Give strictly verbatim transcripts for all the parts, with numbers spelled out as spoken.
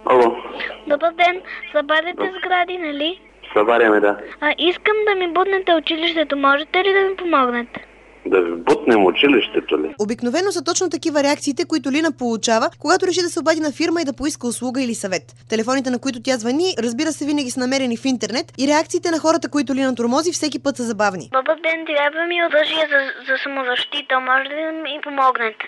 Алло. Добър ден. Събаряте сгради, нали? Събаряме, да. А, искам да ми бутнете училището. Можете ли да ми помогнете? Да ви бутнем училището ли? Обикновено са точно такива реакциите, които Лина получава, когато реши да се обади на фирма и да поиска услуга или съвет. Телефоните, на които тя звъни, разбира се, винаги са намерени в интернет и реакциите на хората, които Лина тормози, всеки път са забавни. Добър ден, трябва ми оръжие за, за самозащита. Може ли да ми помогнете?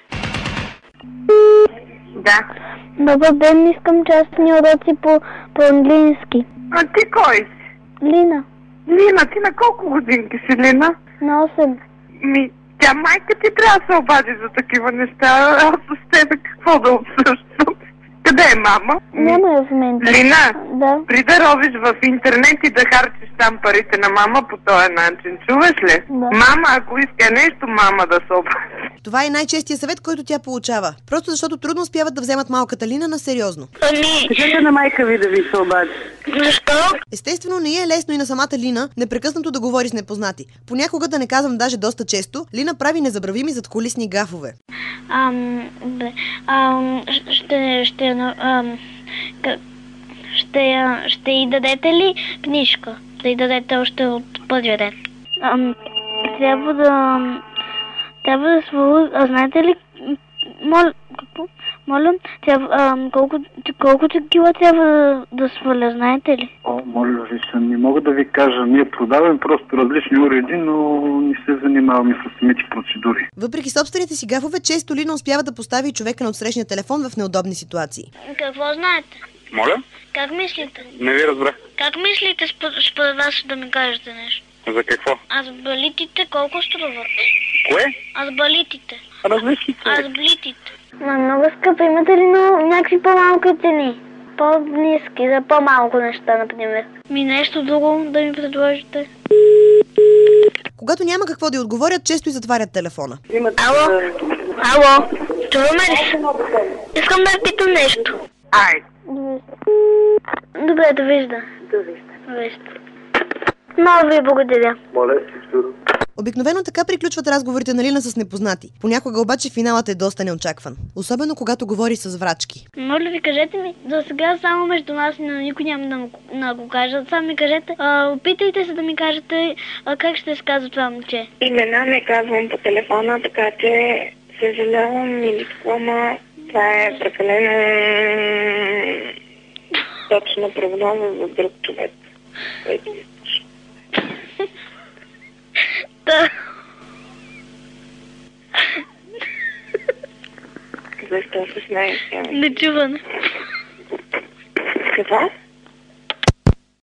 Да. Добър ден, искам частни уроци по, по английски. А ти кой си? Лина, Лина, ти на колко годинки си, Лина? на осем. Ми, тя майка ти трябва да се обади за такива неща. Аз с тебе какво да обсъждам? Къде е мама? Няма я в момента. Лина, Да. при да ровиш в интернет и да харчиш там парите на мама по този начин, чуваш ли? Да. Мама, ако иска нещо, мама да се обади. Това е най-честия съвет, който тя получава. Просто защото трудно успяват да вземат малката Лина на сериозно. Ами, Кажете на майка ви да ви се обади. защо? Естествено, не е лесно и на самата Лина непрекъснато да говори с непознати. Понякога, да не казвам даже доста често, Лина прави незабравими задкулисни гафове. Ам, бе, ам, ще, ще, ам, как, ще, я- ще й дадете ли книжка? Да й дадете още от първия ден. Ам, трябва да, трябва да сваля, а знаете ли, моля, какво? Моля, трябва, ам, колко, колко кила трябва да, да сваля, знаете ли? О, моля ви се, не мога да ви кажа. Ние продаваме просто различни уреди, но не се занимаваме с самите процедури. Въпреки собствените си гафове, често Лина успява да постави човека на отсрещния телефон в неудобни ситуации. Какво знаете? Моля? Как мислите? Не ви разбрах. Как мислите според, според вас да ми кажете нещо? За какво? Азбалитите колко струват? Кое? Азбалитите. Различни. Азблитите. Ма много скъпи. Имате ли но, някакви по-малки цени? По-ниски, за по-малко неща, например. Ми нещо друго да ми предложите. Когато няма какво да й отговорят, често и затварят телефона. Ало? Ало? Чуваме ли? Искам да ви питам нещо. Ай. Добре, довижда. Довижда. Довижда. Много ви благодаря. Моля, всичко. Обикновено така приключват разговорите на Лина с непознати. Понякога обаче финалът е доста неочакван. Особено когато говори с врачки. Моля ви, кажете ми, за сега само между нас, но никой няма да, му, да го кажа. Само ми кажете, а, опитайте се да ми кажете а, как ще се казва това момче. Имена не казвам по телефона, така че съжалявам или какво, ама това е прекалено точно прогноза за друг човек. Да. Защо се смееш? Нечуване. Какво?